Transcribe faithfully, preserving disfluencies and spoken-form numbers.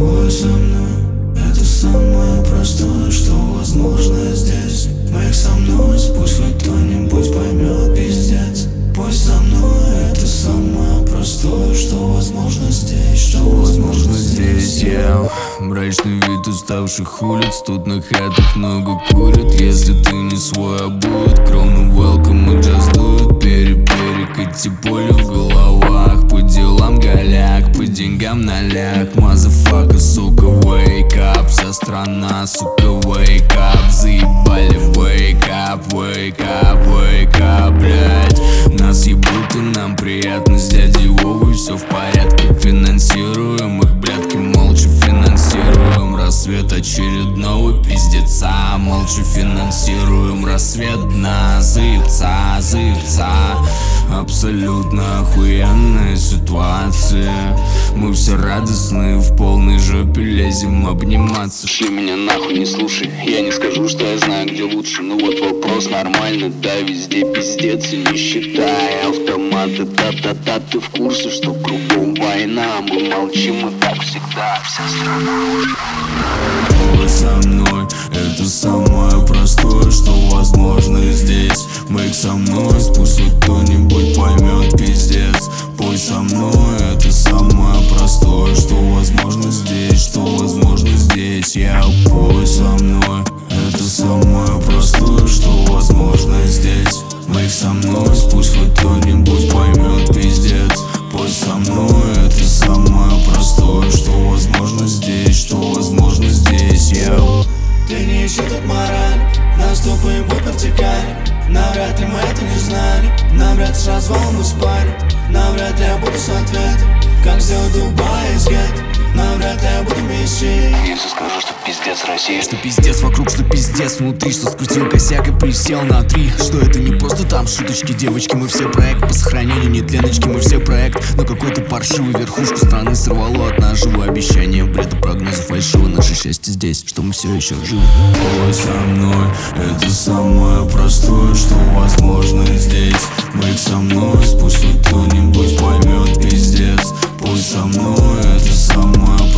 пой со мной. Это самое простое, что возможно здесь. Make some noise, пусть хоть кто-нибудь поймет, пиздец. Пой со мной, это самое простое, что возможно здесь. Что возможно здесь, yeah. Мрачный вид уставших улиц, тут на хатах много курят. Если ты не свой, а будет крону welcome и just do it. Пере-перекати поле в головах, по делам голяк, по деньгам налях. Motherfucker, сука, wake up, вся страна, сука, wake up. Заебали, wake up, wake up, wake up, блядь. Нас ебут и нам приятно, с дядей Вовой все в порядке. Финансируем их, блядки, молча финансируем рассвет очередного пиздеца. Молча финансируем рассвет дна. Заебца, заебца. Абсолютно охуенная ситуация. Мы все радостные, в полной жопе лезем обниматься. Ты меня нахуй не слушай, я не скажу, что я знаю, где лучше. Ну вот вопрос нормально, да, везде пиздец и не считай автоматы. Та-та-та, ты в курсе, что кругом война? Мы молчим и так всегда, вся страна. Пой со мной, это самое простое, что возможно здесь. Make some noise, пусть хоть кто-нибудь поймет, пиздец. Пой со мной, это самое простое, что возможно здесь. Что возможно здесь, я пой со мной. Это самое простое, что возможно здесь. Make some noise, пусть хоть кто-нибудь поймет, пиздец. Пой со мной, это самое простое, что возможно здесь. Что возможно здесь, я. ты не ищи тут мораль, наступаем по вертикали. Навряд ли мы это не знали, навряд ли развал мы спали. Навряд ли я буду с ответом, как сделать Дубай из гетто. Навряд ли я буду мессией, если скажу, что пиздец Россия. Что пиздец вокруг, что пиздец внутри. Что скрутил косяк и присел на три. Что это не просто там шуточки, девочки. Мы все проект по сохранению нетленочки. Мы все проект, но какой-то паршивый верхушку страны сорвало от наживы. Обещания, бреда, прогнозы фальшиво. Наше счастье здесь, что мы все еще живы. Пой со мной, это самое простое, что возможно здесь. Make some noise, пусть хоть кто-нибудь поймет, пиздец. Пой со мной, это самое